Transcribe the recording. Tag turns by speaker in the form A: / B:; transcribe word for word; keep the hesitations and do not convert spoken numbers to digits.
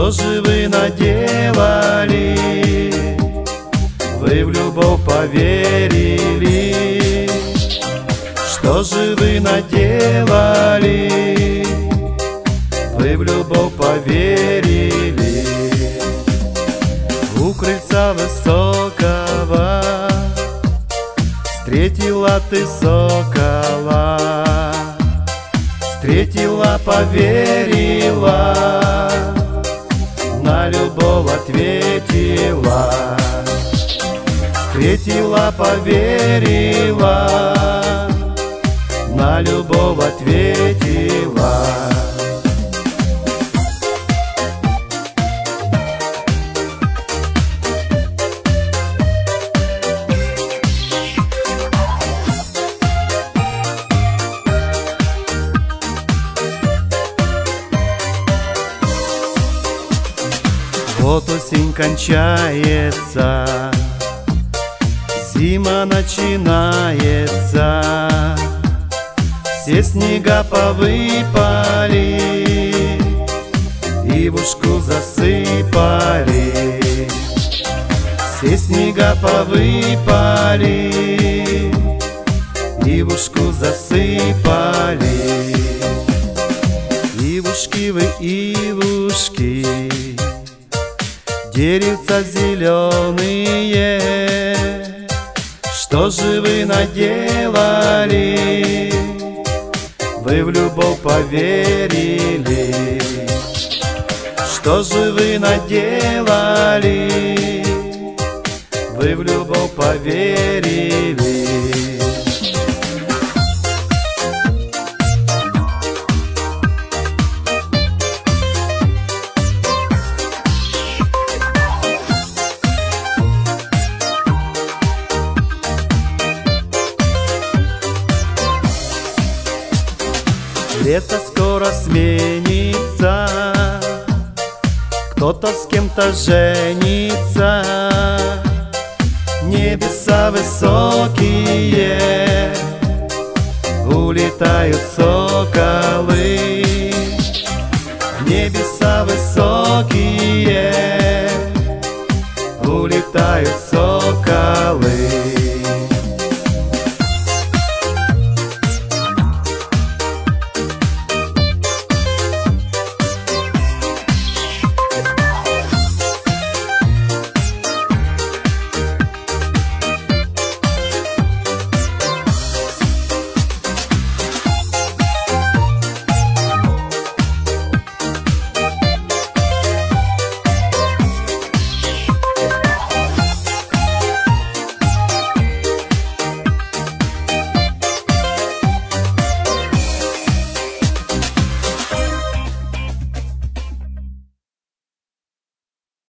A: Что же вы наделали? Вы в любовь поверили. Что же вы наделали? Вы в любовь поверили. У крыльца высокого встретила ты сокола, встретила, поверила, на любовь ответила. Встретила, поверила, на любовь ответила. Вот осень кончается, зима начинается, все снега повыпали, ивушку засыпали. Все снега повыпали, ивушку засыпали. Ивушки вы, ивушки, деревца зеленые, что же вы наделали? Вы в любовь поверили. Что же вы наделали? Вы в любовь поверили. Лето скоро сменится, кто-то с кем-то женится. Небеса высокие, улетают соколы. Небеса высокие, улетают соколы.